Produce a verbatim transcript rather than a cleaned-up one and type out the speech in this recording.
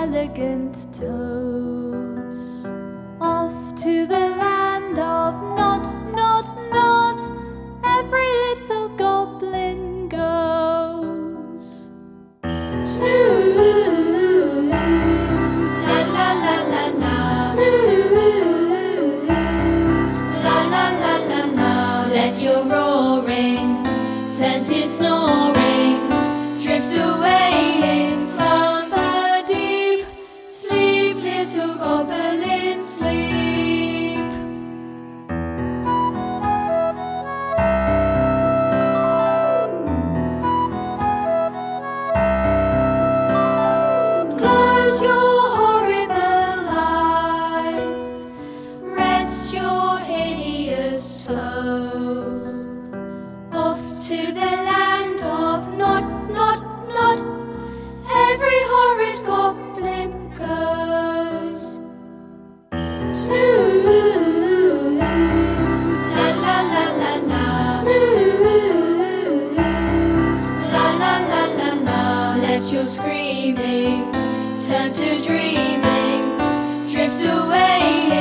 elegant toes. Off to the land of Nod, Nod, Nod, every little goblin goes. Snooze, la la la la la. Snooze, la la la la la. Let your roaring turn to snoring, drift away in slumber deep. Sleep, little goblin, sleep. Close your horrible eyes, rest your hideous toes. Off to the land of Nod, Nod, Nod, every horrid goblin goes. Snooze, la la la la la. Snooze, la la la la la. Let your screaming turn to dreaming, drift away